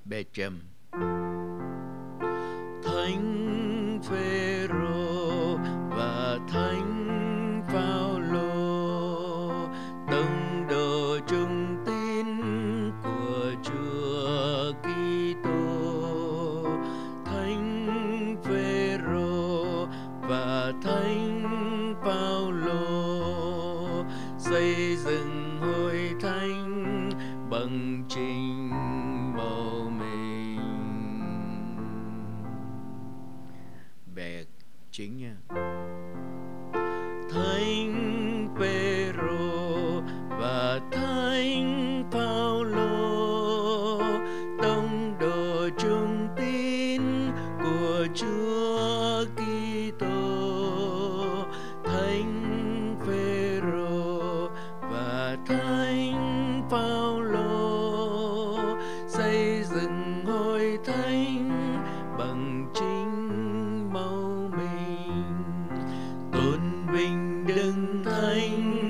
Bê Trâm. Thánh Phêrô và Thánh Phaolô, tông đồ trung tín của Chúa Kitô. Thánh Phêrô và Thánh Phaolô xây dựng hội thánh bằng chính mầu mình. Bè chính nha. Thánh Phêrô và Thánh Phaolô, tông đồ trung tín của Chúa Kitô. Thánh Phêrô và Thánh Phaolô xây dựng hội thánh bằng chính mầu mình. Tôn vinh Đấng Thánh